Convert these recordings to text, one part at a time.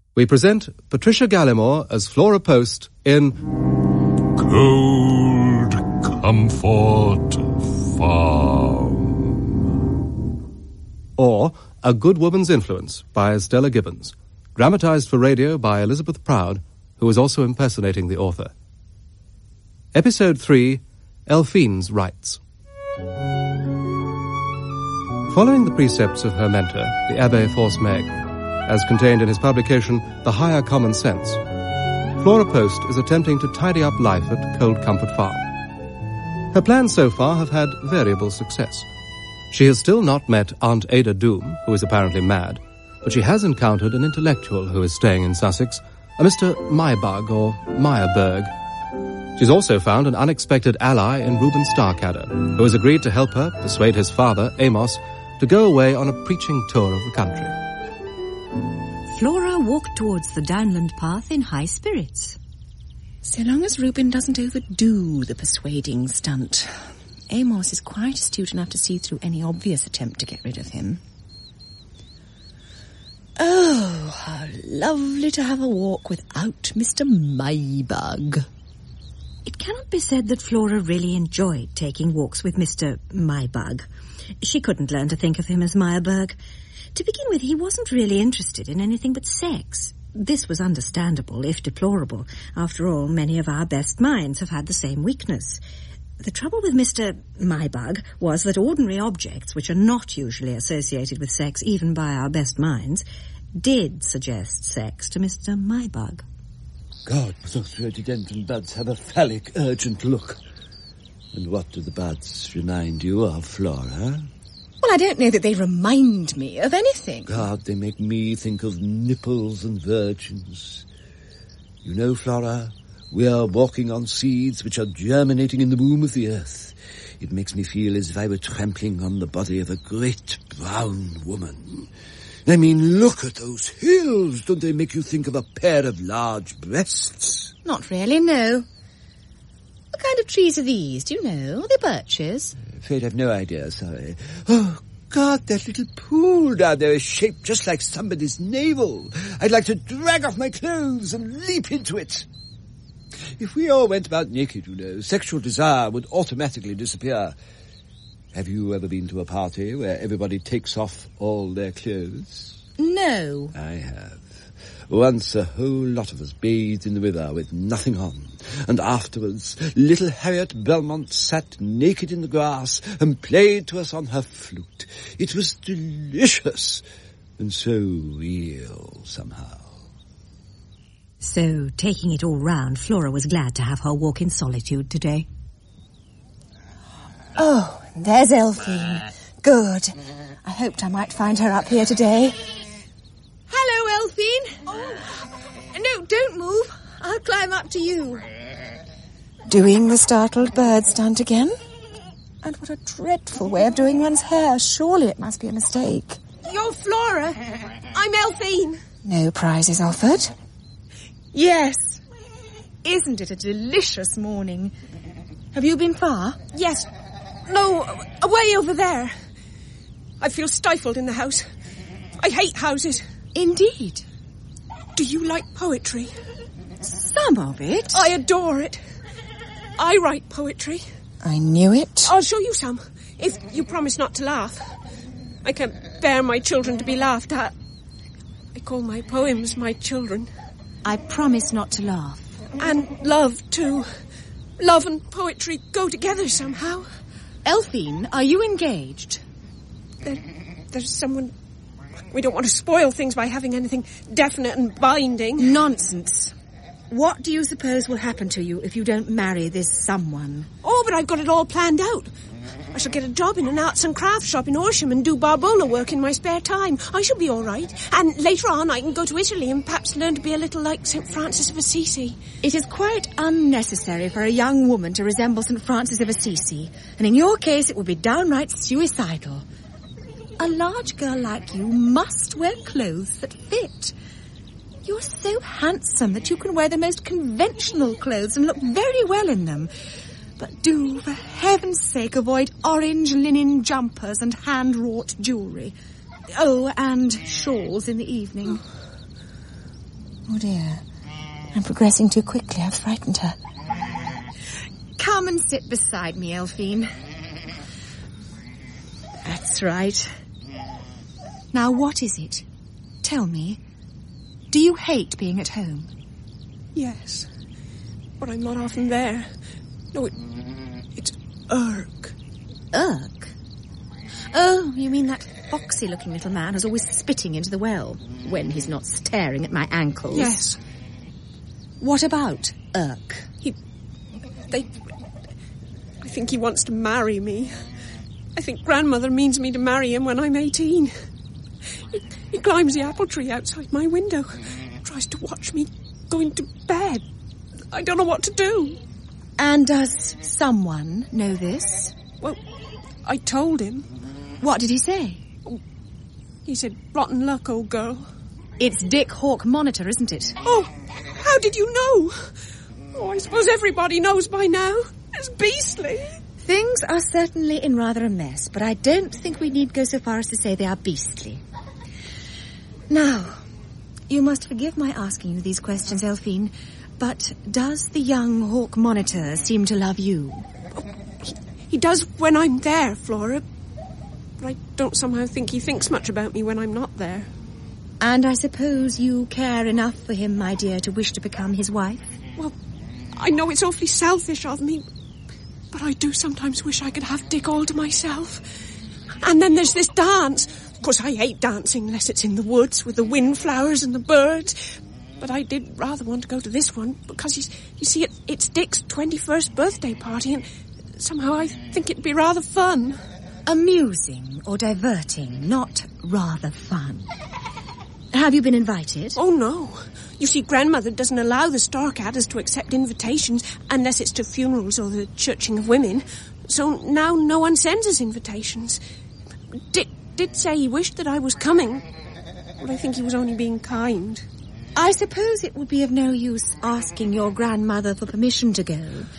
we present Patricia Gallimore as Flora Post in Cold Comfort Farm. or A Good Woman's Influence by Stella Gibbons, dramatized for radio by Elizabeth Proud, who was also impersonating the author. Episode 3, Elphine's Rights. Following the precepts of her mentor, the Abbé Forsmeg, as contained in his publication The Higher Common Sense, Flora Post is attempting to tidy up life at Cold Comfort Farm. Her plans so far have had variable success. She has still not met Aunt Ada Doom, who is apparently mad, but she has encountered an intellectual who is staying in Sussex, a Mr. Mybug or Meyerberg. She's also found an unexpected ally in Reuben Starkadder, who has agreed to help her persuade his father, Amos, to go away on a preaching tour of the country. Flora walked towards the downland path in high spirits. So long as Reuben doesn't overdo the persuading stunt. Amos is quite astute enough to see through any obvious attempt to get rid of him. Oh, how lovely to have a walk without Mr. Mybug. It cannot be said that Flora really enjoyed taking walks with Mr. Mybug. She couldn't learn to think of him as Meyerberg. To begin with, he wasn't really interested in anything but sex. This was understandable, if deplorable. After all, many of our best minds have had the same weakness. The trouble with Mr. Mybug was that ordinary objects, which are not usually associated with sex, even by our best minds, did suggest sex to Mr. Mybug. God, those rhododendron buds have a phallic, urgent look. And what do the buds remind you of, Flora? Well, I don't know that they remind me of anything. God, they make me think of nipples and virgins. You know, Flora, we are walking on seeds which are germinating in the womb of the earth. It makes me feel as if I were trampling on the body of a great brown woman. I mean, look at those hills. Don't they make you think of a pair of large breasts? Not really, no. What kind of trees are these? Do you know? Are they birches? Afraid I've no idea, sorry. Oh, God, that little pool down there is shaped just like somebody's navel. I'd like to drag off my clothes and leap into it. If we all went about naked, you know, sexual desire would automatically disappear. Have you ever been to a party where everybody takes off all their clothes? No. I have. Once a whole lot of us bathed in the river with nothing on, and afterwards little Harriet Belmont sat naked in the grass and played to us on her flute. It was delicious and so real somehow. So, taking it all round, Flora was glad to have her walk in solitude today. Oh, there's Elphine. Good. I hoped I might find her up here today. Hello, Elphine. Oh. No, don't move. I'll climb up to you. Doing the startled bird stunt again? And what a dreadful way of doing one's hair. Surely it must be a mistake. You're Flora. I'm Elphine. No prizes offered? Yes. Isn't it a delicious morning? Have you been far? Yes. No, away over there. I feel stifled in the house. I hate houses. Indeed. Do you like poetry? Some of it. I adore it. I write poetry. I knew it. I'll show you some, if you promise not to laugh. I can't bear my children to be laughed at. I call my poems my children. I promise not to laugh. And love, too. Love and poetry go together somehow. Elphine, are you engaged? There's someone... We don't want to spoil things by having anything definite and binding. Nonsense. What do you suppose will happen to you if you don't marry this someone? Oh, but I've got it all planned out. I shall get a job in an arts and crafts shop in Horsham and do barbola work in my spare time. I shall be all right. And later on I can go to Italy and perhaps learn to be a little like St. Francis of Assisi. It is quite unnecessary for a young woman to resemble St. Francis of Assisi. And in your case, it would be downright suicidal. A large girl like you must wear clothes that fit. You're so handsome that you can wear the most conventional clothes and look very well in them. But do, for heaven's sake, avoid orange linen jumpers and hand-wrought jewellery. Oh, and shawls in the evening. Oh dear. I'm progressing too quickly. I've frightened her. Come and sit beside me, Elphine. That's right. Now, what is it? Tell me. Do you hate being at home? Yes, but I'm not often there. No, it's Urk. Urk? Oh, you mean that foxy-looking little man who's always spitting into the well when he's not staring at my ankles? Yes. What about Urk? I think he wants to marry me. I think Grandmother means me to marry him when I'm 18. He climbs the apple tree outside my window, tries to watch me going to bed. I don't know what to do. And does someone know this? Well, I told him. What did he say? He said, rotten luck, old girl. It's Dick Hawk Monitor, isn't it? Oh, how did you know? Oh, I suppose everybody knows by now. It's beastly. Things are certainly in rather a mess, but I don't think we need go so far as to say they are beastly. Now, you must forgive my asking you these questions, Elphine, but does the young Hawk Monitor seem to love you? He does when I'm there, Flora. But I don't somehow think he thinks much about me when I'm not there. And I suppose you care enough for him, my dear, to wish to become his wife? Well, I know it's awfully selfish of me, but I do sometimes wish I could have Dick all to myself. And then there's this dance. Of course, I hate dancing unless it's in the woods with the windflowers and the birds. But I did rather want to go to this one because, you see, it's Dick's 21st birthday party, and somehow I think it'd be rather fun. Amusing or diverting, not rather fun. Have you been invited? Oh, no. You see, Grandmother doesn't allow the Starcatters to accept invitations unless it's to funerals or the churching of women. So now no one sends us invitations. Dick did say he wished that I was coming, but I think he was only being kind. I suppose it would be of no use asking your grandmother for permission to go.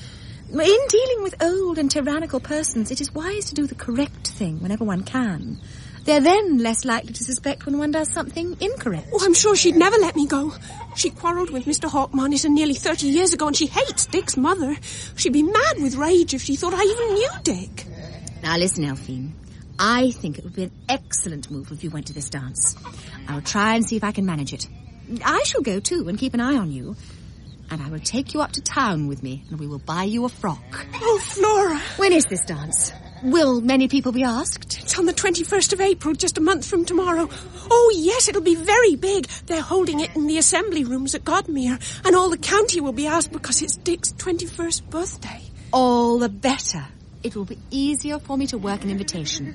In dealing with old and tyrannical persons, it is wise to do the correct thing whenever one can. They're then less likely to suspect when one does something incorrect. Oh, I'm sure she'd never let me go. She quarrelled with Mr. Hawk Monitor nearly 30 years ago, and she hates Dick's mother. She'd be mad with rage if she thought I even knew Dick. Now listen, Elphine. I think it would be an excellent move if you went to this dance. I'll try and see if I can manage it. I shall go too and keep an eye on you. And I will take you up to town with me, and we will buy you a frock. Oh, Flora. When is this dance? Will many people be asked? It's on the 21st of April, just a month from tomorrow. Oh, yes, it'll be very big. They're holding it in the assembly rooms at Godmere, and all the county will be asked because it's Dick's 21st birthday. All the better. It will be easier for me to work an invitation.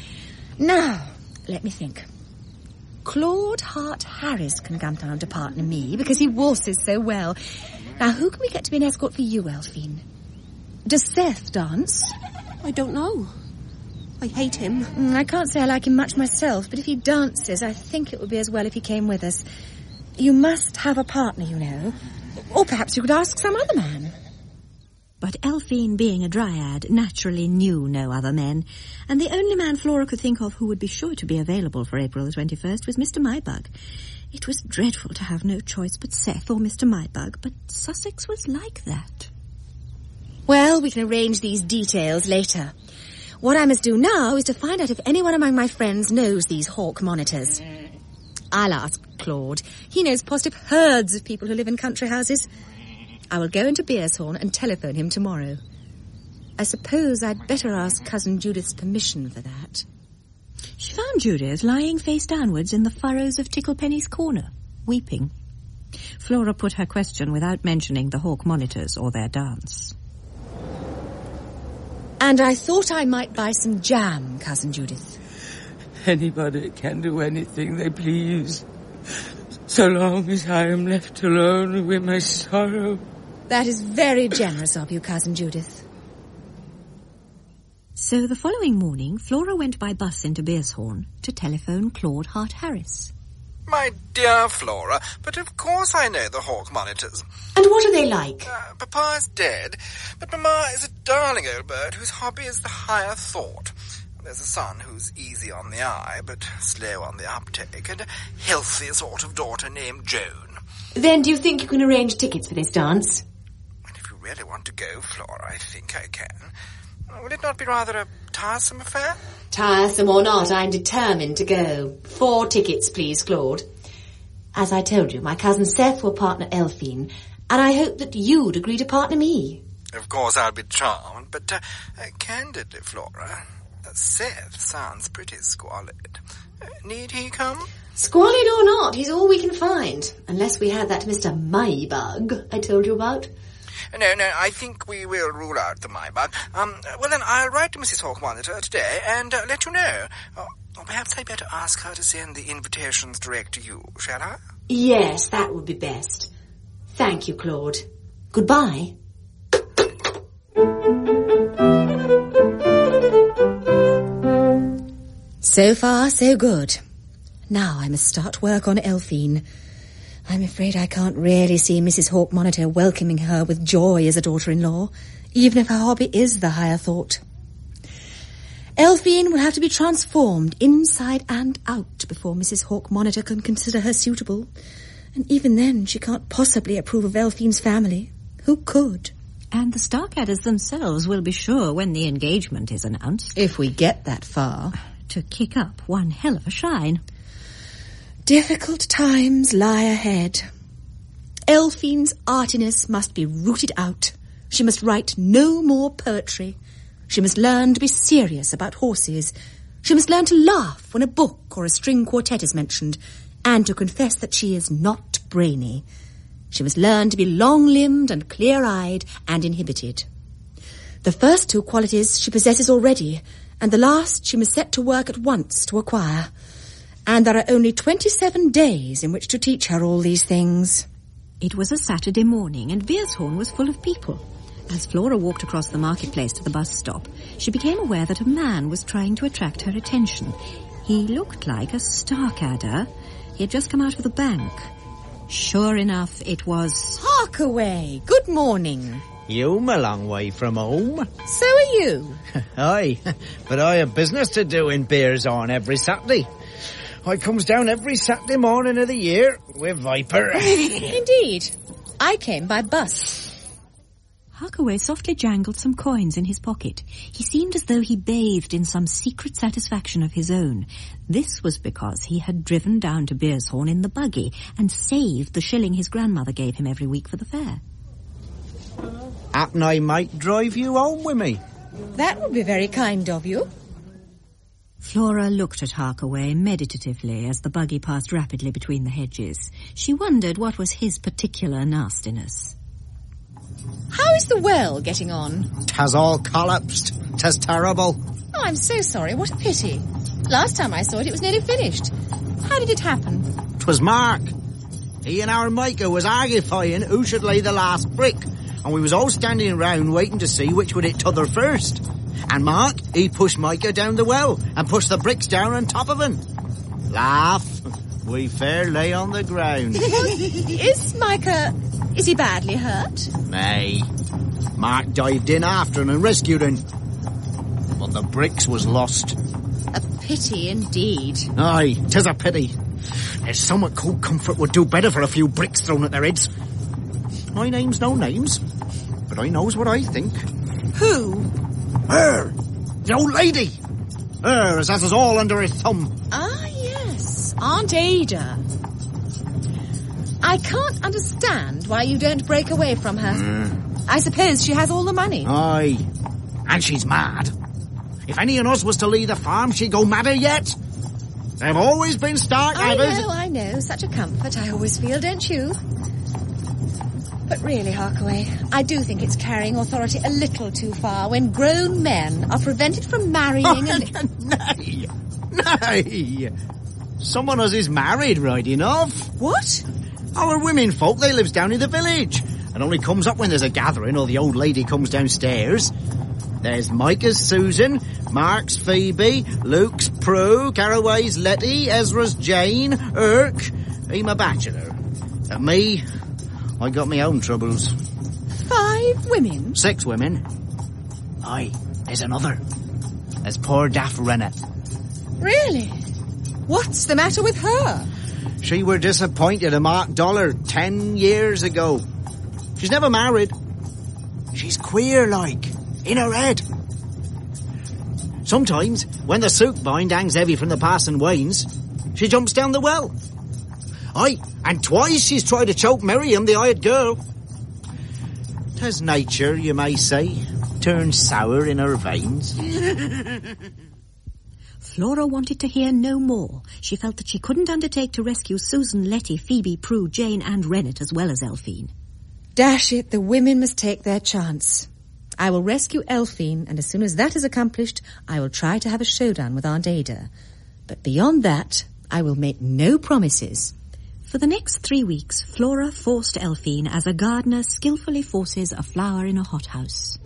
Now, let me think. Claude Hart Harris can come down to partner me because he waltzes so well. Now, who can we get to be an escort for you, Elphine? Does Seth dance? I don't know. I hate him. I can't say I like him much myself, but if he dances, I think it would be as well if he came with us. You must have a partner, you know. Or perhaps you could ask some other man. But Elphine, being a dryad, naturally knew no other men, and the only man Flora could think of who would be sure to be available for April the 21st was Mr. Mybug. It was dreadful to have no choice but Seth or Mr. Mybug, but Sussex was like that. Well, we can arrange these details later. What I must do now is to find out if anyone among my friends knows these Hawk Monitors. I'll ask Claude. He knows positive herds of people who live in country houses. I will go into Beershorn and telephone him tomorrow. I suppose I'd better ask Cousin Judith's permission for that. She found Judith lying face downwards in the furrows of Ticklepenny's corner, weeping. Flora put her question without mentioning the Hawk Monitors or their dance. And I thought I might buy some jam, Cousin Judith. Anybody can do anything they please, so long as I am left alone with my sorrow. That is very generous of you, Cousin Judith. So the following morning, Flora went by bus into Beershorn to telephone Claude Hart Harris. My dear Flora, but of course I know the Hawk Monitors. And what are they like? Papa is dead, but Mamma is a darling old bird whose hobby is the higher thought. There's a son who's easy on the eye, but slow on the uptake, and a healthy sort of daughter named Joan. Then do you think you can arrange tickets for this dance? And if you really want to go, Flora, I think I can. Would it not be rather a tiresome affair? Tiresome or not, I'm determined to go. 4 tickets, please, Claude. As I told you, my cousin Seth will partner Elphine, and I hope that you'd agree to partner me. Of course I'll be charmed, but candidly, Flora, Seth sounds pretty squalid. Need he come? Squalid or not, he's all we can find. Unless we have that Mr. Maybug I told you about. No, I think we will rule out the Maybug. Well then, I'll write to Mrs. Hawk Monitor today and let you know. Or perhaps I'd better ask her to send the invitations direct to you, shall I? Yes, that would be best. Thank you, Claude. Goodbye. So far, so good. Now I must start work on Elphine. I'm afraid I can't really see Mrs. Hawk Monitor welcoming her with joy as a daughter-in-law, even if her hobby is the higher thought. Elphine will have to be transformed inside and out before Mrs. Hawk Monitor can consider her suitable. And even then, she can't possibly approve of Elphine's family. Who could? And the Starcadders themselves will be sure when the engagement is announced. If we get that far. To kick up one hell of a shine. Difficult times lie ahead. Elphine's artiness must be rooted out. She must write no more poetry. She must learn to be serious about horses. She must learn to laugh when a book or a string quartet is mentioned, and to confess that she is not brainy. She must learn to be long-limbed and clear-eyed and inhibited. The first 2 qualities she possesses already, and the last she must set to work at once to acquire. And there are only 27 days in which to teach her all these things. It was a Saturday morning, and Beershorn was full of people. As Flora walked across the marketplace to the bus stop, she became aware that a man was trying to attract her attention. He looked like a Starcadder. He had just come out of the bank. Sure enough, it was... Harkaway, good morning. You'm a long way from home. So are you. Aye, but I have business to do in Beershorn every Saturday. I comes down every Saturday morning of the year with Viper. Indeed. I came by bus. Harkaway softly jangled some coins in his pocket. He seemed as though he bathed in some secret satisfaction of his own. This was because he had driven down to Beershorn in the buggy and saved the shilling his grandmother gave him every week for the fare. Happen I might drive you home with me. That would be very kind of you. Flora looked at Harkaway meditatively as the buggy passed rapidly between the hedges. She wondered what was his particular nastiness. How is the well getting on? 'Tas all collapsed. 'Tas terrible. Oh, I'm so sorry. What a pity. Last time I saw it, it was nearly finished. How did it happen? 'Twas Mark. He and our Micah was argufying who should lay the last brick, and we was all standing round waiting to see which would hit t'other first. And Mark, he pushed Micah down the well and pushed the bricks down on top of him. Laugh. We fair lay on the ground. Is Micah... is he badly hurt? Nay. Mark dived in after him and rescued him. But the bricks was lost. A pity indeed. Aye, 'tis a pity. There's somewhat cold comfort would do better for a few bricks thrown at their heads. My name's no names, but I knows what I think. Who? Her! The old lady! Her as has us all under her thumb. Ah, yes. Aunt Ada. I can't understand why you don't break away from her. I suppose she has all the money. Aye. And she's mad. If any of us was to leave the farm, she'd go madder yet. They've always been Starcadders. I know. Such a comfort I always feel, don't you? But really, Harkaway, I do think it's carrying authority a little too far when grown men are prevented from marrying and... Nay. Some of us is married, right enough. What? Our women folk, they lives down in the village and only comes up when there's a gathering or the old lady comes downstairs. There's Micah's Susan, Mark's Phoebe, Luke's Prue, Caraway's Letty, Ezra's Jane, Irk. I'm a bachelor. And me, I got my own troubles. 5 women? 6 women. Aye, there's another. There's poor Daff Rennet. Really? What's the matter with her? She were disappointed in Mark Dollar 10 years ago. She's never married. She's queer like, in her head. Sometimes, when the soak bind hangs heavy from the passing wains, she jumps down the well. Aye, and twice she's tried to choke Miriam, the hired girl. 'Tis nature, you may say, turns sour in her veins. Flora wanted to hear no more. She felt that she couldn't undertake to rescue Susan, Letty, Phoebe, Prue, Jane and Rennet as well as Elphine. Dash it, the women must take their chance. I will rescue Elphine, and as soon as that is accomplished, I will try to have a showdown with Aunt Ada. But beyond that, I will make no promises. For the next 3 weeks, Flora forced Elphine as a gardener skillfully forces a flower in a hothouse.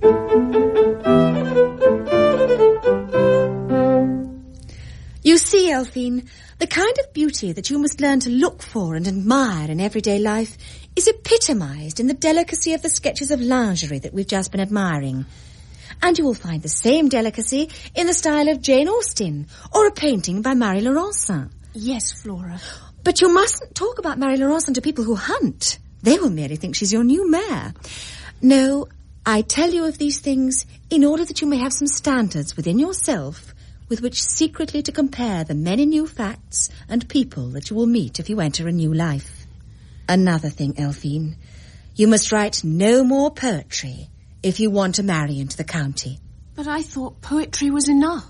You see, Elphine, the kind of beauty that you must learn to look for and admire in everyday life is epitomised in the delicacy of the sketches of lingerie that we've just been admiring. And you will find the same delicacy in the style of Jane Austen or a painting by Marie Laurencin. Yes, Flora. But you mustn't talk about Marie Laurencin to people who hunt. They will merely think she's your new mare. No, I tell you of these things in order that you may have some standards within yourself with which secretly to compare the many new facts and people that you will meet if you enter a new life. Another thing, Elphine, you must write no more poetry if you want to marry into the county. But I thought poetry was enough.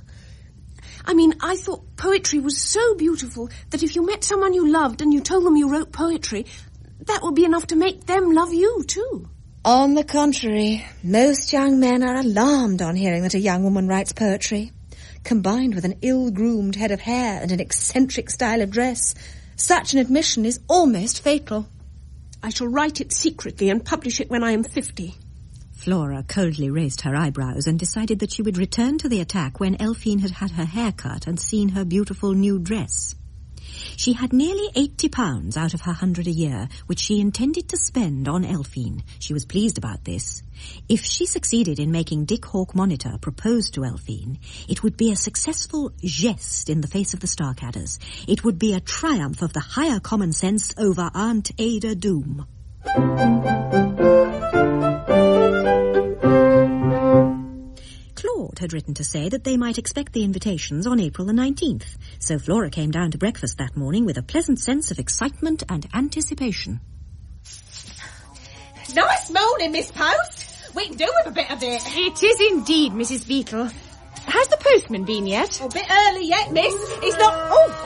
I thought poetry was so beautiful that if you met someone you loved and you told them you wrote poetry, that would be enough to make them love you too. On the contrary, most young men are alarmed on hearing that a young woman writes poetry. Combined with an ill-groomed head of hair and an eccentric style of dress, such an admission is almost fatal. I shall write it secretly and publish it when I am 50. Flora coldly raised her eyebrows and decided that she would return to the attack when Elphine had had her hair cut and seen her beautiful new dress. She had nearly £80 out of her 100 a year, which she intended to spend on Elphine. She was pleased about this. If she succeeded in making Dick Hawk Monitor propose to Elphine, it would be a successful geste in the face of the Starcadders. It would be a triumph of the higher common sense over Aunt Ada Doom. Claude had written to say that they might expect the invitations on April the 19th, so Flora came down to breakfast that morning with a pleasant sense of excitement and anticipation. Nice morning, Miss Post. We can do with a bit of it. It is indeed, Mrs. Beetle. Has the postman been yet? A bit early yet, miss. He's not...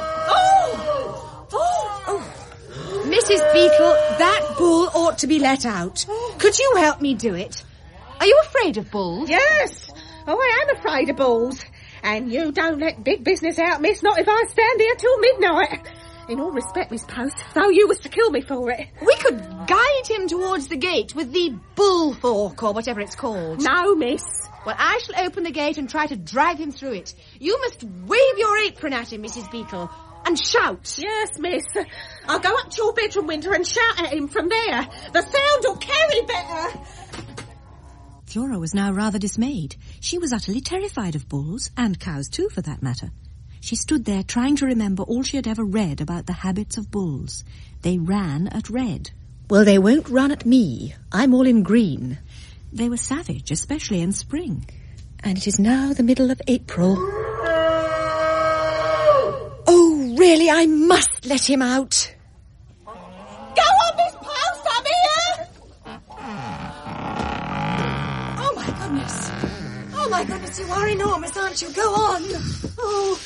Mrs. Beetle, that bull ought to be let out. Could you help me do it? Are you afraid of bulls? Yes. Oh, I am afraid of bulls. And you don't let big business out, miss, not if I stand here till midnight. In all respect, Miss Post, though you was to kill me for it. We could guide him towards the gate with the bull fork or whatever it's called. No, miss. Well, I shall open the gate and try to drive him through it. You must wave your apron at him, Mrs. Beetle, and shout. Yes, miss. I'll go up to your bedroom window and shout at him from there. The sound will carry better. Flora was now rather dismayed. She was utterly terrified of bulls, and cows too, for that matter. She stood there trying to remember all she had ever read about the habits of bulls. They ran at red. Well, they won't run at me. I'm all in green. They were savage, especially in spring. And it is now the middle of April. Oh, really, I must let him out. Go on, Miss Post, I'm here! Oh, my goodness, you are enormous, aren't you? Go on. Oh!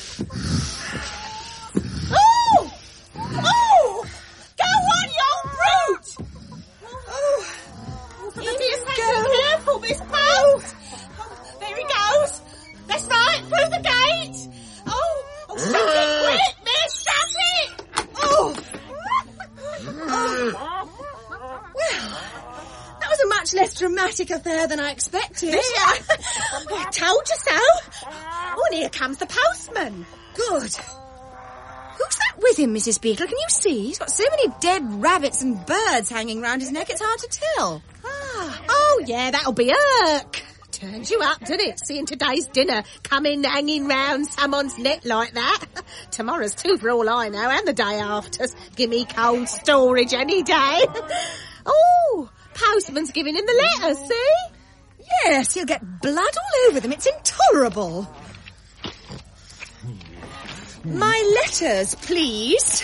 Go on, you brute! Oh, for the dear sake, be careful, Miss Post! Oh, there he goes. That's right, through the gate. Oh, shut it quick, miss, shut it! Oh! Well, that was a much less dramatic affair than I expected. There. I told you so. Oh, and here comes the postman. Good. Who's that with him, Mrs. Beetle? Can you see? He's got so many dead rabbits and birds hanging round his neck, it's hard to tell. Oh, yeah, that'll be Urk. Turns you up, doesn't it, seeing today's dinner coming hanging round someone's neck like that? Tomorrow's too for all I know, and the day after. Give me cold storage any day. Oh, postman's giving in the letters, see? Yes, you'll get blood all over them. It's intolerable. My letters, please.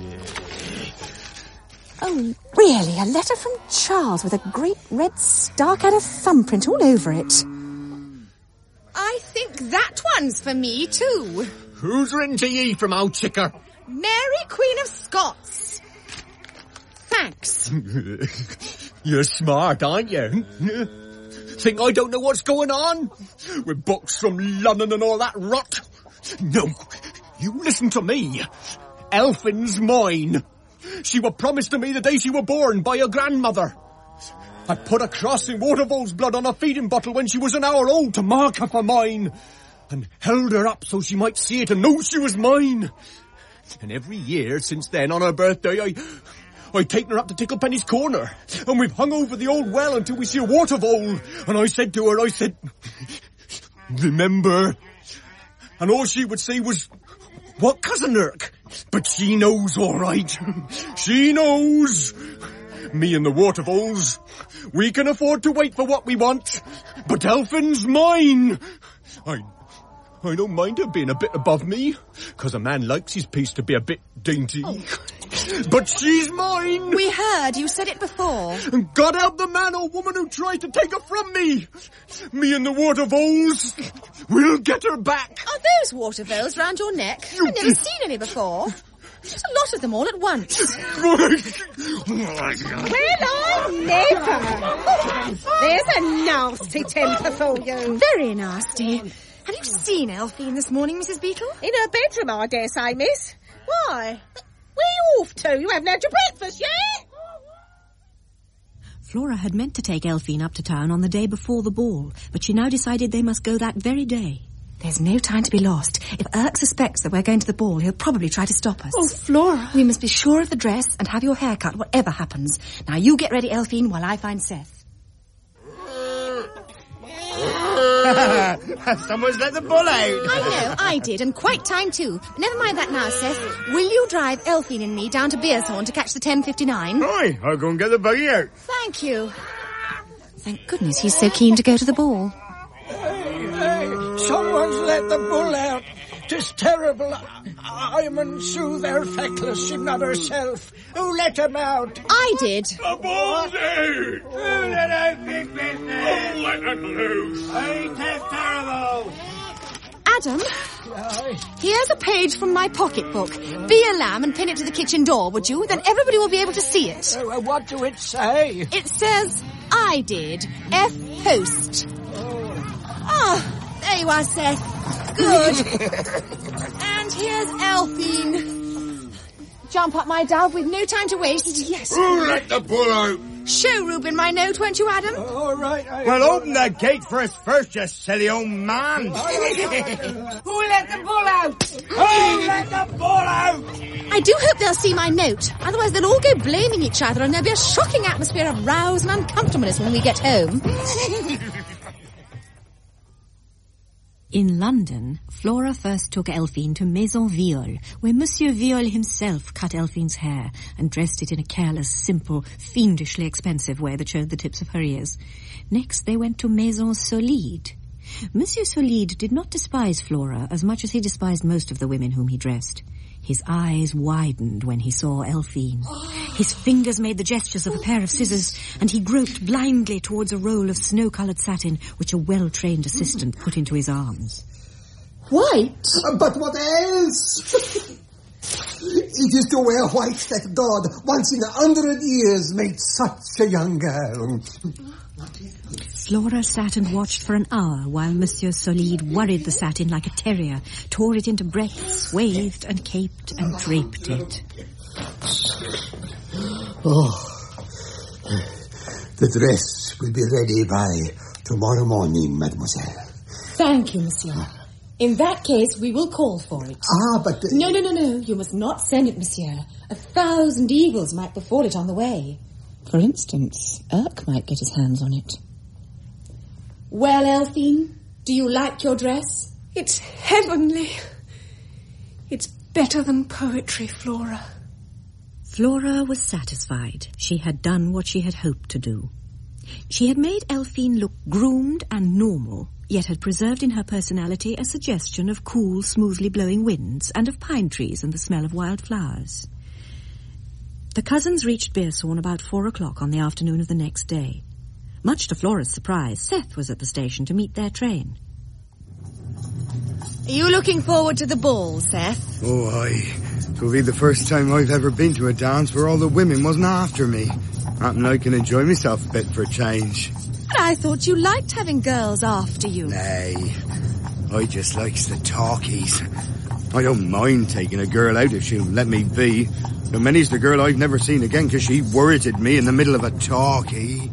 Oh, really? A letter from Charles with a great red star-kind of thumbprint all over it. I think that one's for me, too. Who's written to ye from old Chicker? Mary, Queen of Scots. Thanks. You're smart, aren't you? Think I don't know what's going on? With books from London and all that rot? No, you listen to me. Elfin's mine. She were promised to me the day she were born by her grandmother. I put a cross in Waterfall's blood on a feeding bottle when she was an hour old to mark her for mine, and held her up so she might see it and know she was mine. And every year since then, on her birthday, I'd taken her up to Ticklepenny's Corner, and we've hung over the old well until we see a waterfall. And I said to her, remember? And all she would say was, what, Cousin Urk? But she knows all right. She knows. Me and the waterfalls, we can afford to wait for what we want, but Elfin's mine. I don't mind her being a bit above me, 'cause a man likes his piece to be a bit dainty. Oh. But she's mine! We heard you said it before. And God help the man or woman who tried to take her from me! Me and the waterfalls, we'll get her back! Are those waterfalls round your neck? I've never seen any before. There's a lot of them all at once. Well, I never! There's a nasty temper for you. Very nasty. Have you seen Elfine this morning, Mrs. Beetle? In her bedroom, I dare say, miss. Why? Where you off to? You haven't had your breakfast yet? Flora had meant to take Elfine up to town on the day before the ball, but she now decided they must go that very day. There's no time to be lost. If Urk suspects that we're going to the ball, he'll probably try to stop us. Oh, Flora. We must be sure of the dress and have your hair cut, whatever happens. Now you get ready, Elfine, while I find Seth. Someone's let the bull out. I know, I did, and quite time too. But never mind that now, Seth. Will you drive Elfine and me down to Beershorn to catch the 10:59? Aye, I'll go and get the buggy out. Thank you. Thank goodness he's so keen to go to the ball. Someone's let the bull out. 'Tis terrible. I'm and Sue, they're feckless. She's not herself. Who let him out? I did. The bull's out! Who let out big business? Oh, let it loose! Ain't that terrible? Adam, here's a page from my pocketbook. Be a lamb and pin it to the kitchen door, would you? Then everybody will be able to see it. What do it say? It says, I did. F. Post. Ah, there you are, Seth. Good. And here's Elfine. Jump up, my dove. We've no time to waste. Yes. Who let the bull out? Show Reuben my note, won't you, Adam? All right. Well, open the gate for us first, you silly old man. Who let the bull out? Who let the bull out? I do hope they'll see my note. Otherwise they'll all go blaming each other and there'll be a shocking atmosphere of rows and uncomfortableness when we get home. In London, Flora first took Elfine to Maison Viol, where Monsieur Viol himself cut Elfine's hair and dressed it in a careless, simple, fiendishly expensive way that showed the tips of her ears. Next, they went to Maison Solide. Monsieur Solide did not despise Flora as much as he despised most of the women whom he dressed. His eyes widened when he saw Elfine. His fingers made the gestures of a pair of scissors, and he groped blindly towards a roll of snow-coloured satin which a well-trained assistant put into his arms. White? But what else? It is to wear white that God, once in 100 years, made such a young girl. Flora sat and watched for an hour while Monsieur Solide worried the satin like a terrier, tore it into breadths, waved and caped and draped it. Oh, the dress will be ready by tomorrow morning, mademoiselle. Thank you, monsieur. In that case, we will call for it. But... No. You must not send it, monsieur. 1,000 evils might befall it on the way. For instance, Urk might get his hands on it. Well, Elphine, do you like your dress? It's heavenly. It's better than poetry, Flora. Flora was satisfied. She had done what she had hoped to do. She had made Elphine look groomed and normal, yet had preserved in her personality a suggestion of cool, smoothly blowing winds and of pine trees and the smell of wild flowers. The cousins reached Beershorn about 4 o'clock on the afternoon of the next day. Much to Flora's surprise, Seth was at the station to meet their train. Are you looking forward to the ball, Seth? Oh, aye. It'll be the first time I've ever been to a dance where all the women wasn't after me. And I can enjoy myself a bit for a change. But I thought you liked having girls after you. Nay, I just likes the talkies. I don't mind taking a girl out if she'll let me be. But many's the girl I've never seen again because she worrited me in the middle of a talkie.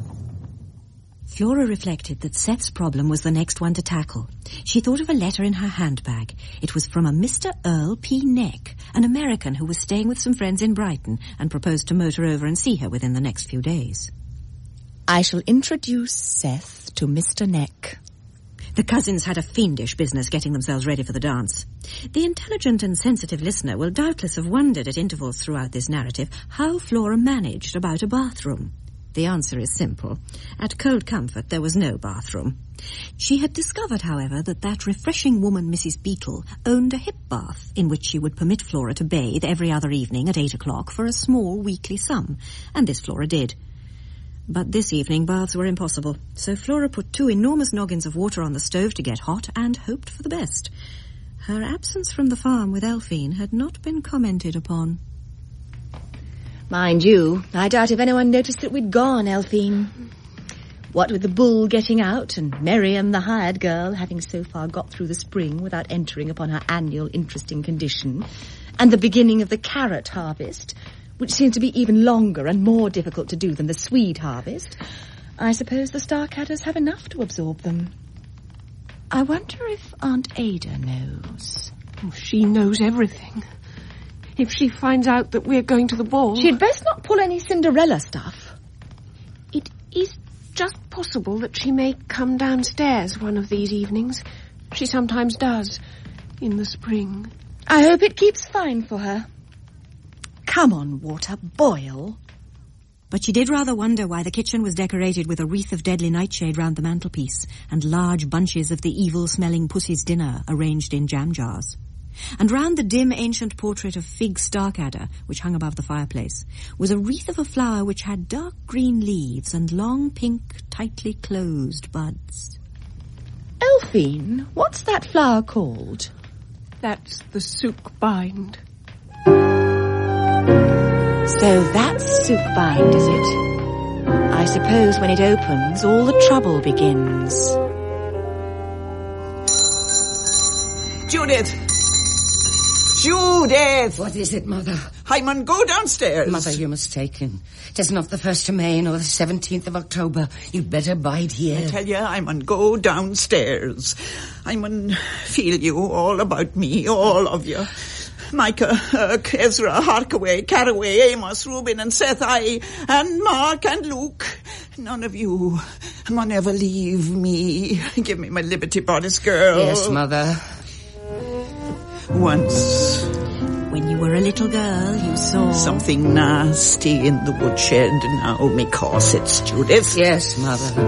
Flora reflected that Seth's problem was the next one to tackle. She thought of a letter in her handbag. It was from a Mr. Earl P. Neck, an American who was staying with some friends in Brighton and proposed to motor over and see her within the next few days. I shall introduce Seth to Mr. Neck. The cousins had a fiendish business getting themselves ready for the dance. The intelligent and sensitive listener will doubtless have wondered at intervals throughout this narrative how Flora managed about a bathroom. The answer is simple. At Cold Comfort there was no bathroom. She had discovered, however, that refreshing woman, Mrs. Beetle, owned a hip bath in which she would permit Flora to bathe every other evening at 8 o'clock for a small weekly sum, and this Flora did. But this evening baths were impossible, so Flora put 2 enormous noggins of water on the stove to get hot and hoped for the best. Her absence from the farm with Elphine had not been commented upon. Mind you, I doubt if anyone noticed that we'd gone, Elphine. What with the bull getting out and Miriam, the hired girl, having so far got through the spring without entering upon her annual interesting condition, and the beginning of the carrot harvest, which seems to be even longer and more difficult to do than the swede harvest, I suppose the Starcatters have enough to absorb them. I wonder if Aunt Ada knows. Oh, she knows everything. If she finds out that we're going to the ball... She'd best not pull any Cinderella stuff. It is just possible that she may come downstairs one of these evenings. She sometimes does, in the spring. I hope it keeps fine for her. Come on, water, boil. But she did rather wonder why the kitchen was decorated with a wreath of deadly nightshade round the mantelpiece and large bunches of the evil-smelling pussy's dinner arranged in jam jars. And round the dim ancient portrait of Fig Starkadder, which hung above the fireplace, was a wreath of a flower which had dark green leaves and long pink, tightly closed buds. Elphine, what's that flower called? That's the sookbind. So that's sookbind, is it? I suppose when it opens, all the trouble begins. Judith! Judith! What is it, Mother? I mun go downstairs. Mother, you're mistaken. It is not the 1st of May nor the 17th of October. You'd better bide here. I tell you, I mun go downstairs. I mun feel you all about me, all of you. Micah, Ezra, Harkaway, Caraway, Amos, Reuben and Seth, and Mark and Luke. None of you mun ever leave me. Give me my liberty, bodice girl. Yes, Mother. Once, when you were a little girl, you saw... something nasty in the woodshed. Now me corsets, Judith. Yes, Mother.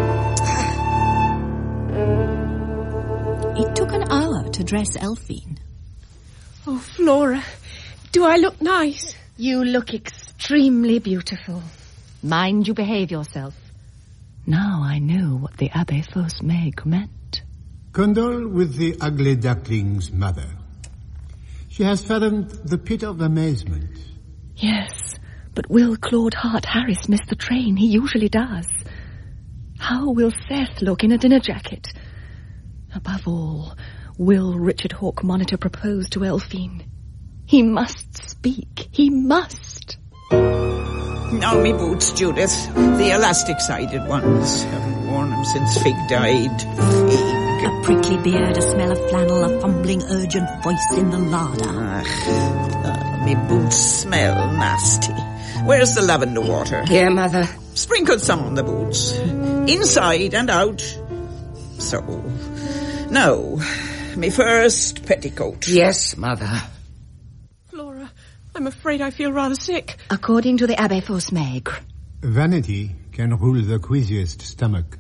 It took an hour to dress Elphine. Oh, Flora, do I look nice? You look extremely beautiful. Mind you behave yourself. Now I know what the Abbe Fos Meg meant. Condole with the ugly duckling's mother. She has fathomed the pit of amazement. Yes, but will Claude Hart Harris miss the train? He usually does. How will Seth look in a dinner jacket? Above all, will Richard Hawke Monitor propose to Elphine? He must speak. He must. Now me boots, Judith. The elastic-sided ones. Haven't worn them since Fig died. Fig. A prickly beard, a smell of flannel, a fumbling, urgent voice in the larder. Me boots smell nasty. Where's the lavender water? Here, Mother. Sprinkle some on the boots. Inside and out. So, now, my first petticoat. Yes, Mother. Flora, I'm afraid I feel rather sick. According to the Abbe Fos Maigre. Vanity can rule the queasiest stomach.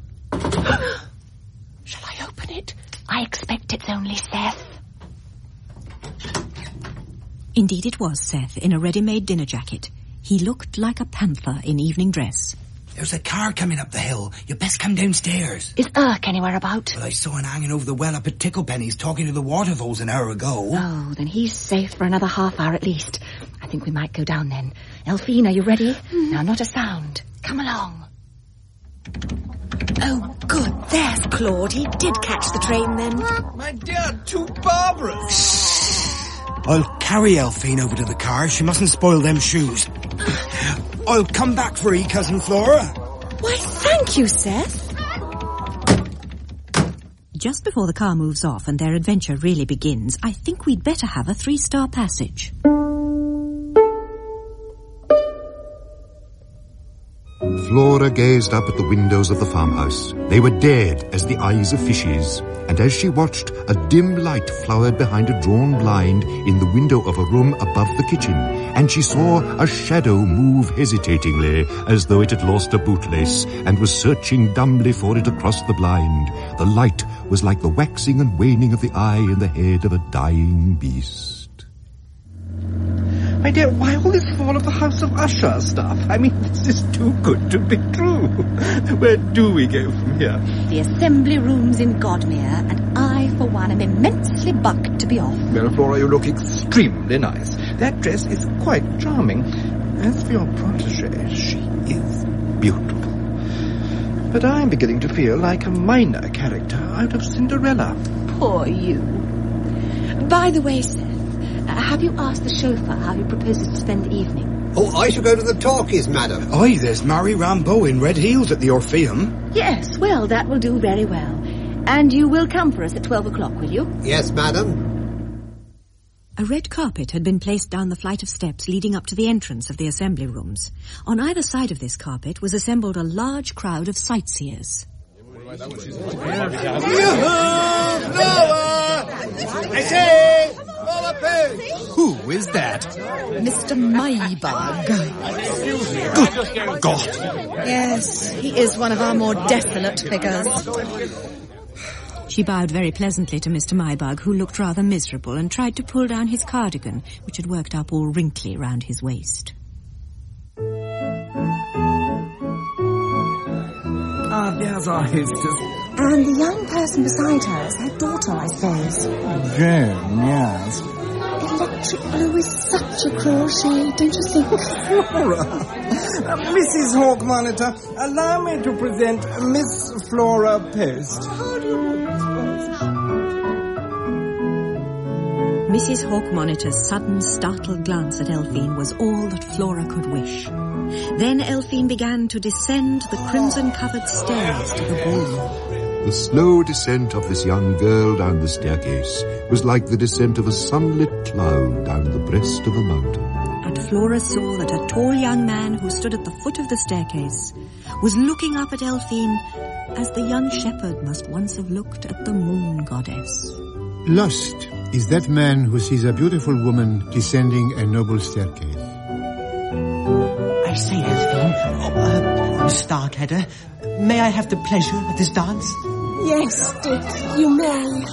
Shall I open it? I expect it's only Seth. Indeed it was Seth, in a ready-made dinner jacket. He looked like a panther in evening dress. There's a car coming up the hill. You best come downstairs. Is Urk anywhere about? Well, I saw him hanging over the well up at Ticklepenny's talking to the waterfalls an hour ago. Oh, then he's safe for another half hour at least. I think we might go down then. Elphine, are you ready? Now, not a sound. Come along. Oh, good. There's Claude. He did catch the train then. My dear, two Barbaras. I'll carry Elphine over to the car. She mustn't spoil them shoes. I'll come back for you, Cousin Flora. Why, thank you, Seth. Just before the car moves off and their adventure really begins, I think we'd better have a 3-star passage. Flora gazed up at the windows of the farmhouse. They were dead as the eyes of fishes, and as she watched, a dim light flowered behind a drawn blind in the window of a room above the kitchen, and she saw a shadow move hesitatingly as though it had lost a bootlace and was searching dumbly for it across the blind. The light was like the waxing and waning of the eye in the head of a dying beast. My dear, why all this fall of the House of Usher stuff? I mean, this is too good to be true. Where do we go from here? The assembly room's in Godmere, and I, for one, am immensely bucked to be off. Well, Flora, you look extremely nice. That dress is quite charming. As for your protégée, she is beautiful. But I'm beginning to feel like a minor character out of Cinderella. Poor you. By the way, Seth, have you asked the chauffeur how he proposes to spend the evening? Oh, I shall go to the talkies, madam. Aye, there's Mary Rambeau in red heels at the Orpheum. Yes, well, that will do very well. And you will come for us at 12 o'clock, will you? Yes, madam. A red carpet had been placed down the flight of steps leading up to the entrance of the assembly rooms. On either side of this carpet was assembled a large crowd of sightseers. I say! Who is that? Mr. Maibug. Good God! Yes, he is one of our more desolate figures. She bowed very pleasantly to Mr. Maibug, who looked rather miserable, and tried to pull down his cardigan, which had worked up all wrinkly round his waist. Ah, there's our hostess. And the young person beside her is her daughter, I suppose. Jane, yes. Electric blue is such a cruel shade, don't you think? Flora. Mrs. Hawk Monitor, allow me to present Miss Flora Post. Mrs. Hawk Monitor's sudden, startled glance at Elphine was all that Flora could wish. Then Elphine began to descend the crimson-covered stairs to the ballroom. The slow descent of this young girl down the staircase was like the descent of a sunlit cloud down the breast of a mountain. And Flora saw that a tall young man who stood at the foot of the staircase was looking up at Elphine as the young shepherd must once have looked at the moon goddess. Lust is that man who sees a beautiful woman descending a noble staircase. I say, Elphine, Miss Starkadder, may I have the pleasure of this dance? Yes, Dick, you may.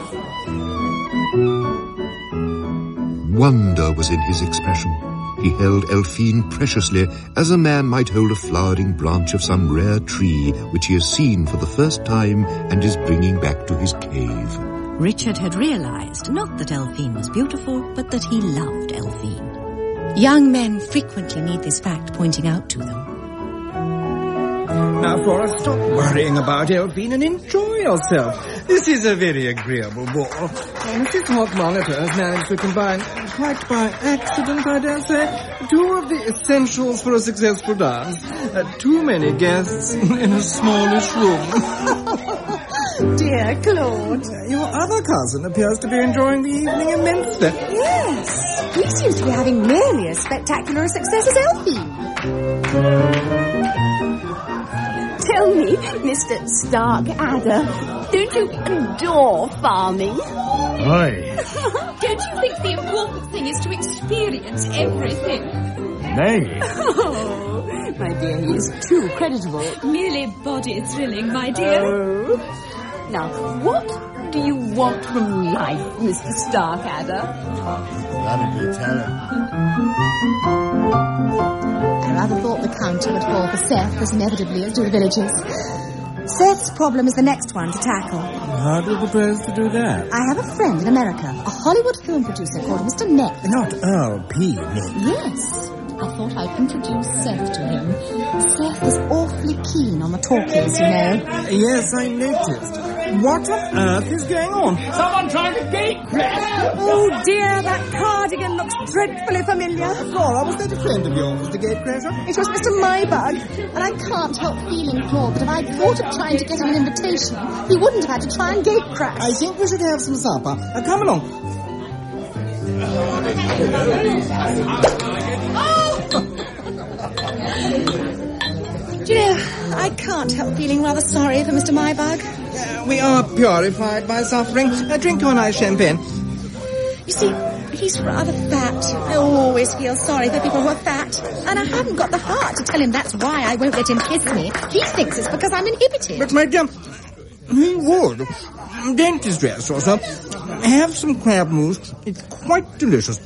Wonder was in his expression. He held Elphine preciously, as a man might hold a flowering branch of some rare tree which he has seen for the first time and is bringing back to his cave. Richard had realized not that Elphine was beautiful, but that he loved Elphine. Young men frequently need this fact pointing out to them. Now, Flora, stop worrying about Elphine and enjoy yourself. This is a very agreeable ball. Mrs. Hawk Monitor has managed to combine, quite by accident, I dare say, two of the essentials for a successful dance. Too many guests in a smallish room. Dear Claude. Your other cousin appears to be enjoying the evening immensely. Yes, he seems to be having nearly as spectacular a success as Elphine. Tell me, Mr. Starkadder, don't you adore farming? Aye. Don't you think the important thing is to experience everything? Nay. Oh, my dear, he is too creditable. Merely body thrilling, my dear. Oh. Now, what do you want from life, Mr. Starkadder? That'll be telling. I rather thought the counter would fall for Seth as inevitably as do the villagers. Seth's problem is the next one to tackle. How do you propose to do that? I have a friend in America, a Hollywood film producer called Mr. Neck. Not Earl P. Neck. Yes. I thought I'd introduce Seth to him. Seth is awfully keen on the talkies, you know. Yes, I noticed. What on earth is going on? Someone trying to gatecrash! Oh dear, that cardigan looks dreadfully familiar. Flora, was that a friend of yours, the gatecrasher? It was Mr. Mybug, and I can't help feeling, Claude, that if I'd thought of trying to get him an invitation, he wouldn't have had to try and gatecrash. I think we should have some supper. Come along. Do you know, I can't help feeling rather sorry for Mr. Mybug. We are purified by suffering. Drink your nice champagne. You see, he's rather fat. I always feel sorry for people who are fat. And I haven't got the heart to tell him that's why I won't let him kiss me. He thinks it's because I'm inhibited. But my dear, he would. Don't distress yourself. Have some crab mousse. It's quite delicious.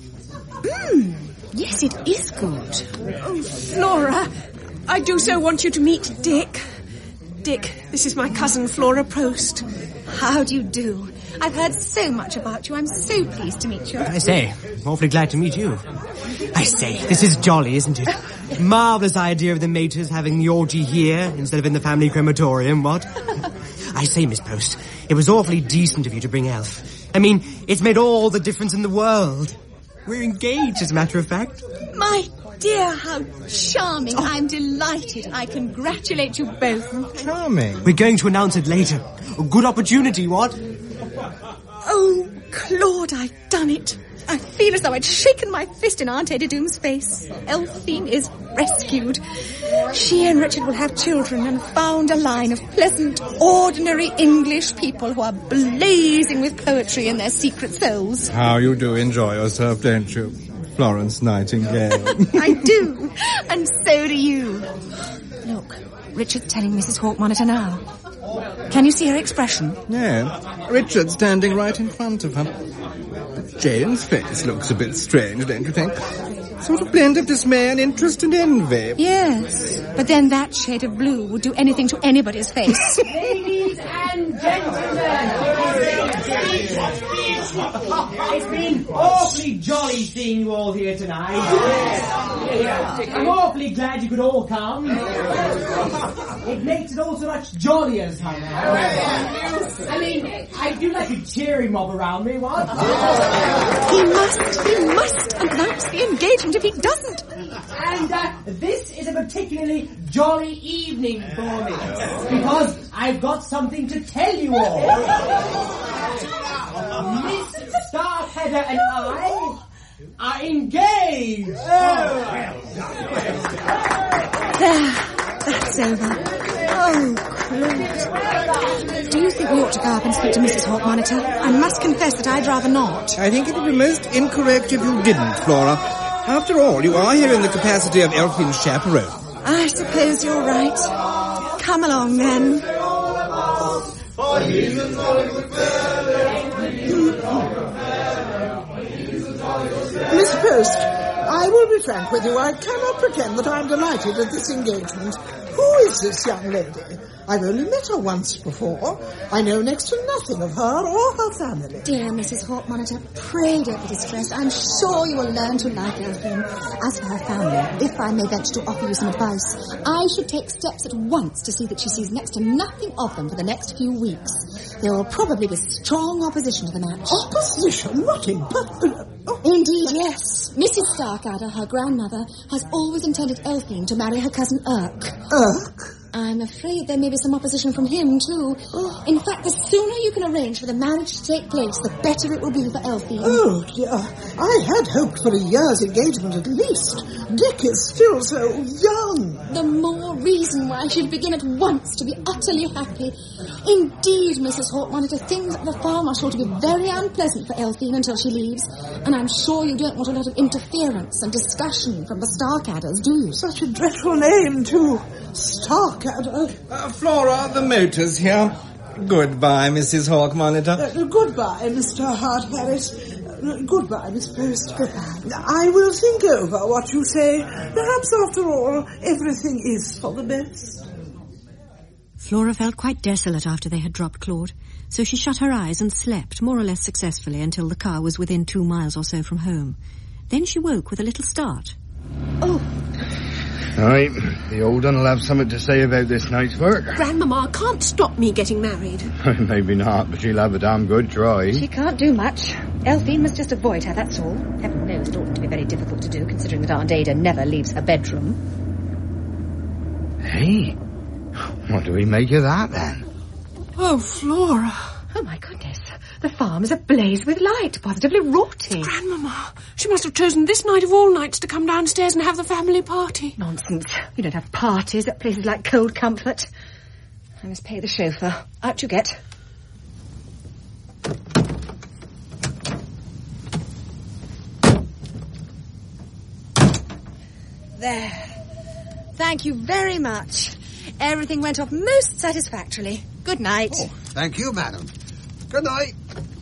Yes, it is good. Oh, Flora, I do so want you to meet Dick. Dick, this is my cousin Flora Prost. How do you do? I've heard so much about you. I'm so pleased to meet you. I say, awfully glad to meet you. I say, this is jolly, isn't it? Marvellous idea of the maters having the orgy here instead of in the family crematorium, what? I say, Miss Post, it was awfully decent of you to bring Elf. I mean, it's made all the difference in the world. We're engaged, as a matter of fact. My dear, how charming. I'm delighted. I congratulate you both. Charming. We're going to announce it later. A good opportunity, what? Oh, Claude, I've done it. I feel as though I'd shaken my fist in Aunt Ada Doom's face. Elphine is rescued. She and Richard will have children and found a line of pleasant, ordinary English people who are blazing with poetry in their secret souls. How you do enjoy yourself, don't you, Florence Nightingale? I do, and so do you. Look, Richard's telling Mrs. Hawk Monitor now. Can you see her expression? Yeah, Richard's standing right in front of her. But Jane's face looks a bit strange, don't you think? Sort of blend of dismay and interest and envy. Yes, but then that shade of blue would do anything to anybody's face. Ladies and gentlemen, it's been awfully jolly seeing you all here tonight. I'm awfully glad you could all come. It makes it all so much jollier somehow. I mean, I do like a cheery mob around me, what? He must announce the engagement if he doesn't. And this is a particularly jolly evening for me, because I've got something to tell you all. Miss Starkadder and I are engaged. There, that's over. Oh, Claude. Do you think we ought to go up and speak to Mrs. Hawk Monitor? I must confess that I'd rather not. I think it would be most incorrect if you didn't, Flora. After all, you are here in the capacity of Elphine's chaperone. I suppose you're right. Come along, then. Miss Post, I will be frank with you. I cannot pretend that I'm delighted at this engagement. Who is this young lady? I've only met her once before. I know next to nothing of her or her family. Dear Mrs. Hawk Monitor, pray don't be distressed. I'm sure you will learn to like Elphine. As for her family, if I may venture to offer you some advice, I should take steps at once to see that she sees next to nothing of them for the next few weeks. There will probably be strong opposition to the match. Opposition? What in particular? Indeed, yes. Mrs. Starkadder, her grandmother, has always intended Elphine to marry her cousin Urk. Urk? I'm afraid there may be some opposition from him, too. In fact, the sooner you can arrange for the marriage to take place, the better it will be for Elphine. Oh, dear. I had hoped for a year's engagement at least. Dick is still so young. The more reason reason why I should begin at once to be utterly happy. Indeed, Mrs. Hawk-Monitor, things at the farm are sure to be very unpleasant for Elphine until she leaves, and I'm sure you don't want a lot of interference and discussion from the Starcadders, do you? Such a dreadful name, too. Starcadder. Flora, the motor's here. Goodbye, Mrs. Hawk-Monitor. Goodbye, Mr. Hart-Harris. Goodbye, Miss Post. Goodbye. I will think over what you say. Perhaps, after all, everything is for the best. Flora felt quite desolate after they had dropped Claude, so she shut her eyes and slept, more or less successfully, until the car was within 2 miles or so from home. Then she woke with a little start. Oh! Right, the old un will have something to say about this night's work. Grandmama can't stop me getting married. Maybe not, but she'll have a damn good try. She can't do much. Elphine must just avoid her, that's all. Heaven knows it oughtn't to be very difficult to do, considering that Aunt Ada never leaves her bedroom. Hey, what do we make of that, then? Oh, Flora. Oh, my goodness. The farm is ablaze with light, positively rotting. Grandmama, she must have chosen this night of all nights to come downstairs and have the family party. Nonsense. You don't have parties at places like Cold Comfort. I must pay the chauffeur. Out you get. There. Thank you very much. Everything went off most satisfactorily. Good night. Oh, thank you, madam. Good night.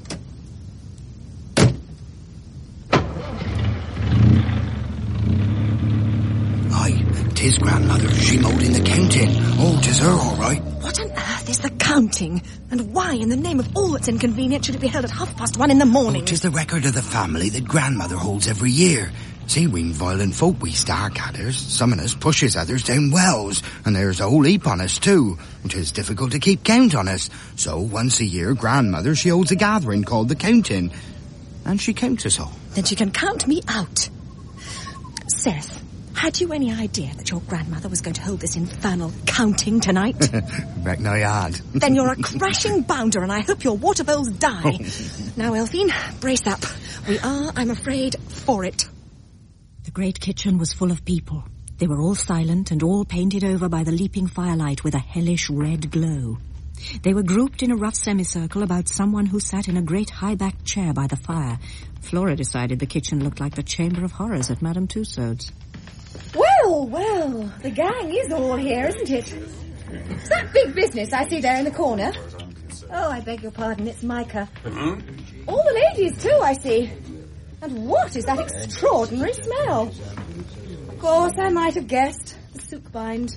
Aye, 'tis grandmother. She mowed in the counting. Oh, 'tis her, all right. What on earth is the counting? And why, in the name of all that's inconvenient, should it be held at 1:30 in the morning? Oh, 'tis the record of the family that grandmother holds every year. See, we violent folk, we Starcadders. Some of us pushes others down wells, and there's a whole heap on us too. It is difficult to keep count on us. So once a year, grandmother, she holds a gathering called the counting, and she counts us all. Then she can count me out. Seth, had you any idea that your grandmother was going to hold this infernal counting tonight? Reckon I had. Then you're a crashing bounder, and I hope your water bowls die. Now, Elphine, brace up. We are, I'm afraid, for it. The great kitchen was full of people. They were all silent and all painted over by the leaping firelight with a hellish red glow. They were grouped in a rough semicircle about someone who sat in a great high-backed chair by the fire. Flora decided the kitchen looked like the Chamber of Horrors at Madame Tussauds. Well, well, the gang is all here, isn't it? It's that big business I see there in the corner. Oh, I beg your pardon, it's Micah. All the ladies, too, I see. And what is that extraordinary smell? Of course, I might have guessed. The souk bind.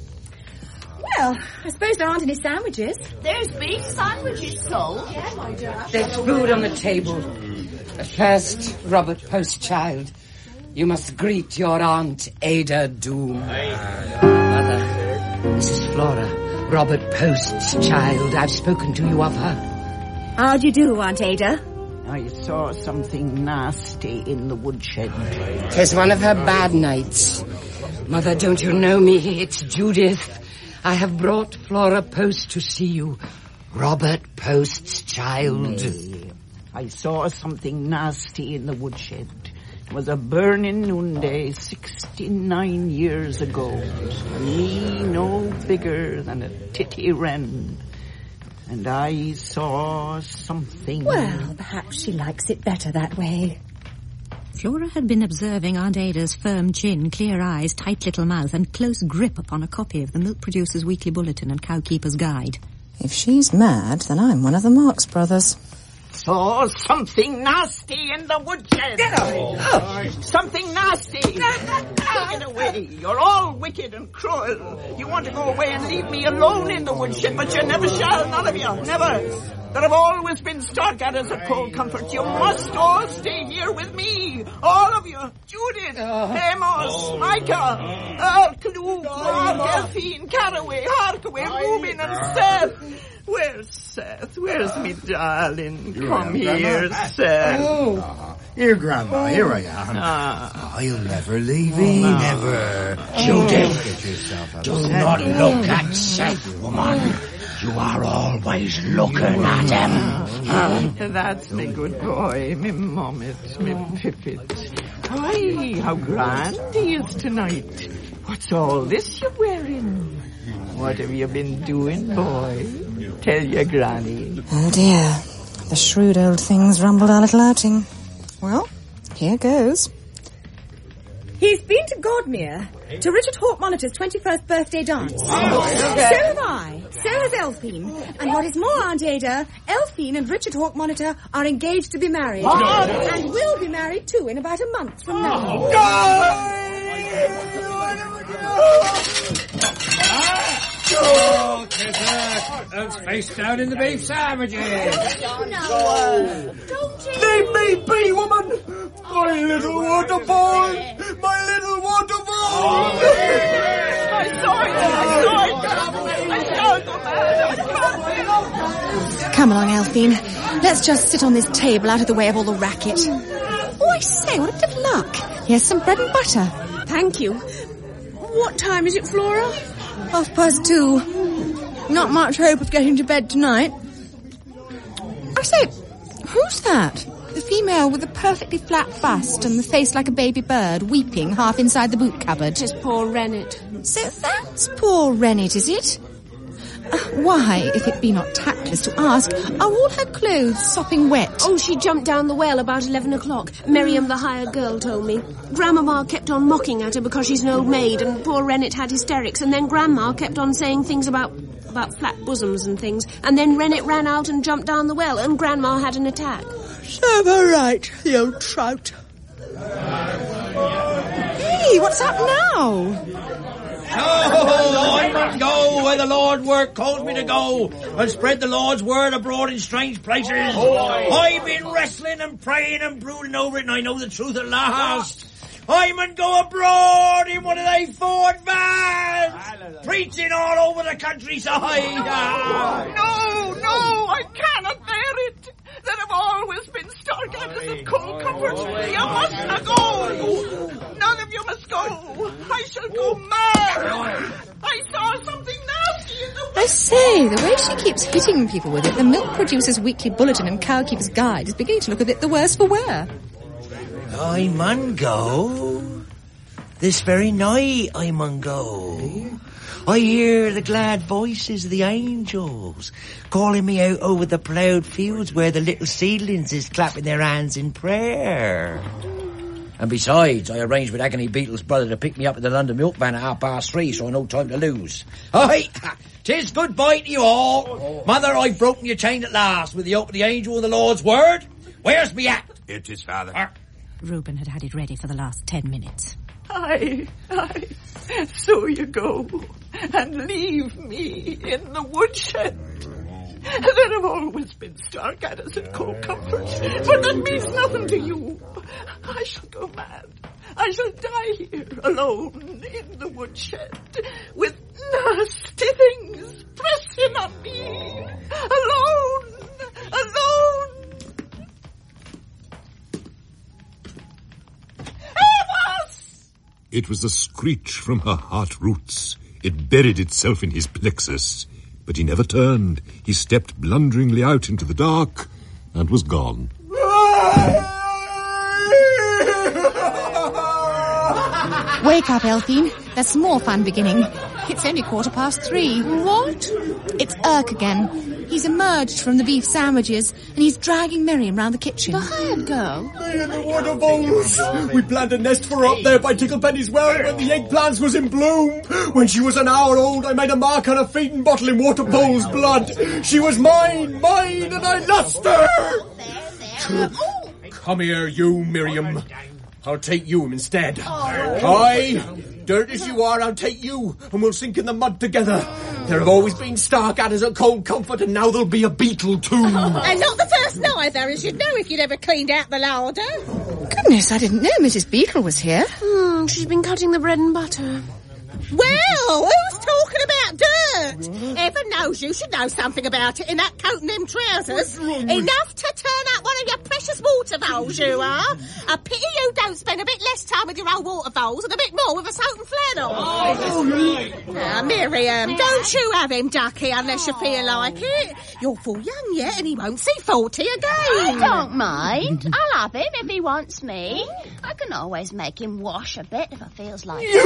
Well, I suppose there aren't any sandwiches. There's beef sandwiches sold. Yeah, my dear. There's food on the table. But first, Robert Postchild, you must greet your Aunt Ada Doom. Mother, this is Flora, Robert Post's child. I've spoken to you of her. How do you do, Aunt Ada? I saw something nasty in the woodshed. 'Tis one of her bad nights. Mother, don't you know me? It's Judith. I have brought Flora Post to see you. Robert Post's child. I saw something nasty in the woodshed. It was a burning noonday 69 years ago. And me no bigger than a titty wren. And I saw something... Well, perhaps she likes it better that way. Flora had been observing Aunt Ada's firm chin, clear eyes, tight little mouth, and close grip upon a copy of the Milk Producer's Weekly Bulletin and Cowkeeper's Guide. If she's mad, then I'm one of the Marx brothers. Saw something nasty in the woodshed. Something nasty. Take it away. You're all wicked and cruel. You want to go away and leave me alone in the woodshed, but you never shall, none of you. Never. There have always been Starcadders at Cold Comfort. You must all stay here with me. All of you. Judith, Amos, Micah, Luke, Mark, Elphine, Caraway, Harkaway, Reuben, and Seth. Where's Seth? Where's me darling? Come here, Seth. Here, Grandma, here I am. I'll never leave thee, never. Judith, do not look at Seth, woman. You are always looking at him. That's me good boy, me mommet, me pippet. Aye, how grand he is tonight. What's all this you're wearing? What have you been doing, boy? Tell your granny. Oh dear. The shrewd old thing's rumbled our little outing. Well, here goes. He's been to Godmere, to Richard Hawke Monitor's 21st birthday dance. So have I. So has Elphine. And what is more, Aunt Ada, Elphine and Richard Hawke Monitor are engaged to be married. And will be married too in about a month from now. Oh, those face down in the beef sandwiches. Leave me be, woman! My little water boy! My little water boy! Come along, Elphine. Let's just sit on this table out of the way of all the racket. Oh, I say, what a bit of luck. Here's some bread and butter. Thank you. What time is it, Flora? 2:30. Not much hope of getting to bed tonight. I say, who's that? The female with the perfectly flat bust and the face like a baby bird, weeping half inside the boot cupboard. Just poor Rennet. So that's poor Rennet, is it? Why, if it be not tactless to ask, are all her clothes sopping wet? Oh, she jumped down the well about 11 o'clock. Miriam, the hired girl, told me. Grandmama kept on mocking at her because she's an old maid, and poor Rennet had hysterics, and then Grandma kept on saying things about flat bosoms and things, and then Rennet ran out and jumped down the well, and Grandma had an attack. Serve her right, the old trout. Hey, what's up now? Oh, I must go where the Lord's work calls me to go and spread the Lord's word abroad in strange places. I've been wrestling and praying and brooding over it, and I know the truth at last. I must go abroad in one of they Ford vans, preaching all over the countryside. No, I cannot bear it. There have always been Stargadders and cold comforts. You must not go. None of you must go. I shall go mad. I saw something nasty in the... I say, the way she keeps hitting people with it, the Milk Producer's Weekly Bulletin and Cowkeeper's Guide is beginning to look a bit the worse for wear. I mun go. This very night I mun go. I hear the glad voices of the angels calling me out over the ploughed fields where the little seedlings is clapping their hands in prayer. And besides, I arranged with Agony Beetle's brother to pick me up at the London milk van at 3:30, so I no time to lose. Aye, 'tis goodbye to you all. Mother, I've broken your chain at last with the help of the angel and the Lord's word. Where's me at? It is, Father. Reuben had had it ready for the last 10 minutes. Aye. So you go and leave me in the woodshed. There have always been Stargadders and cold comforts, but that means nothing to you. I shall go mad. I shall die here, alone, in the woodshed, with nasty things pressing on me. Alone. It was a screech from her heart roots. It buried itself in his plexus. But he never turned. He stepped blunderingly out into the dark and was gone. Wake up, Elphine. There's some more fun beginning. It's only 3:15. What? It's Urk again. He's emerged from the beef sandwiches and he's dragging Miriam round the kitchen. The hired girl? Me and the water bowls. We planned a nest for her up there by Ticklepenny's well when the eggplants was in bloom. When she was an hour old, I made a mark on a feeding bottle in Water Bowl's blood. She was mine, and I lost her. Come here, you, Miriam. I'll take you instead. Aye, dirt as you are, I'll take you, and we'll sink in the mud together. There have always been Stargadders at Cold Comfort, and now there'll be a beetle too. And not the first neither, as you'd know if you'd ever cleaned out the larder. Goodness, I didn't know Mrs. Beetle was here. She's been cutting the bread and butter. Well, who's talking about dirt? Heaven knows you should know something about it in that coat and them trousers. Enough to turn up one of your precious precious water voles you are. A pity you don't spend a bit less time with your old water voles and a bit more with a soap and flannel. Miriam, don't you have him, Ducky, unless you feel like it. You're full young yet, and he won't see 40 again. I don't mind. I'll have him if he wants me. I can always make him wash a bit if I feels like it.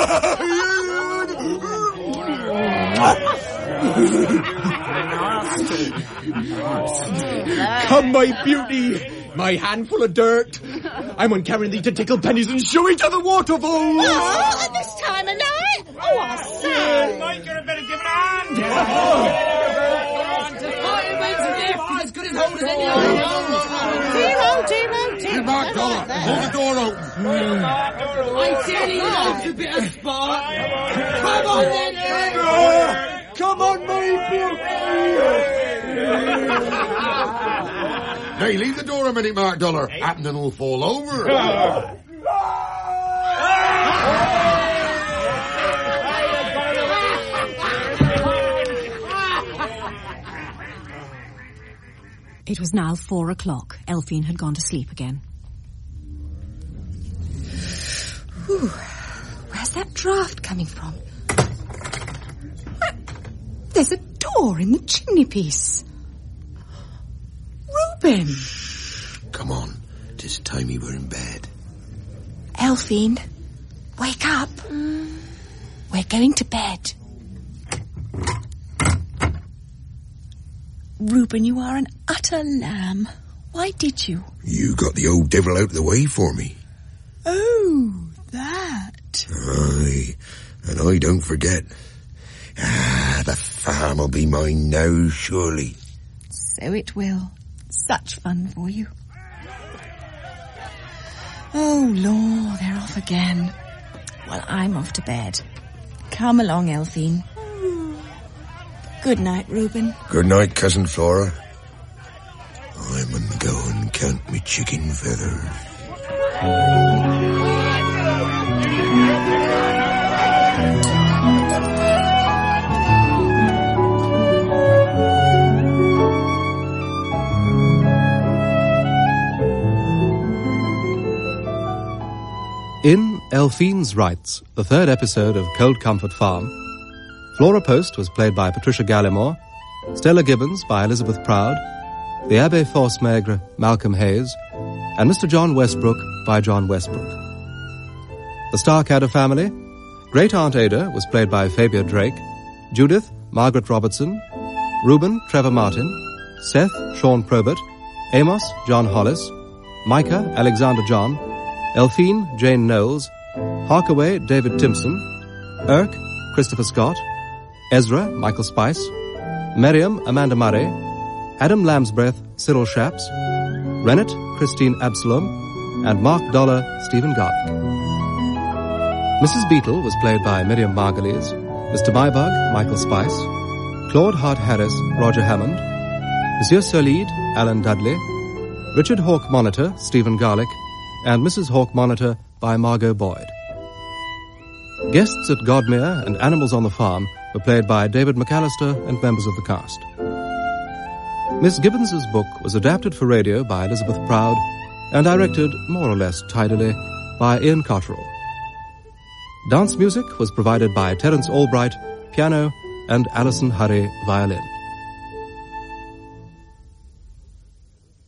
Come, my beauty, my handful of dirt. I'm on carrying thee to tickle pennies and show it to the water voles. Oh, at this time of night? Oh, I say. Mike, you'd better give it a hand. As good as hold as any Dear, Mark Dollar, hold the door open. I tell you, that's a bit of sport. Come on, then. Come on, my beauty. Hey, leave the door a minute, Mark Dollar. Happening will fall over. It was now 4 o'clock. Elphine had gone to sleep again. Ooh, where's that draft coming from? There's a door in the chimney piece. Reuben! Come on, 'tis time we were in bed. Elphine, wake up. We're going to bed. Reuben, you are an utter lamb. Why did you? You got the old devil out of the way for me. Oh, that. Aye, and I don't forget. The farm will be mine now, surely. So it will. Such fun for you. Oh, Lord, they're off again. Well, I'm off to bed. Come along, Elphine. Good night, Reuben. Good night, Cousin Flora. I'm gonna go and count me chicken feathers. In Elphine's Rights, the third episode of Cold Comfort Farm, Flora Post was played by Patricia Gallimore, Stella Gibbons by Elizabeth Proud, the Abbé Force-Maigre, Malcolm Hayes, and Mr. John Westbrook by John Westbrook. The Starkadder family, Great Aunt Ada was played by Fabia Drake, Judith, Margaret Robertson, Reuben, Trevor Martin, Seth, Sean Probert, Amos, John Hollis, Micah, Alexander John, Elphine, Jane Knowles, Harkaway, David Timpson, Irk, Christopher Scott, Ezra, Michael Spice, Miriam, Amanda Murray, Adam Lambsbreath, Cyril Shapps, Rennet, Christine Absalom, and Mark Dollar, Stephen Garlick. Mrs. Beetle was played by Miriam Margulies, Mr. Mybug, Michael Spice, Claude Hart Harris, Roger Hammond, Monsieur Solide, Alan Dudley, Richard Hawk Monitor, Stephen Garlick, and Mrs. Hawk Monitor by Margot Boyd. Guests at Godmere and Animals on the Farm were played by David McAllister and members of the cast. Miss Gibbons's book was adapted for radio by Elizabeth Proud and directed, more or less tidily, by Ian Cotterill. Dance music was provided by Terence Albright, piano, and Alison Hurry, violin.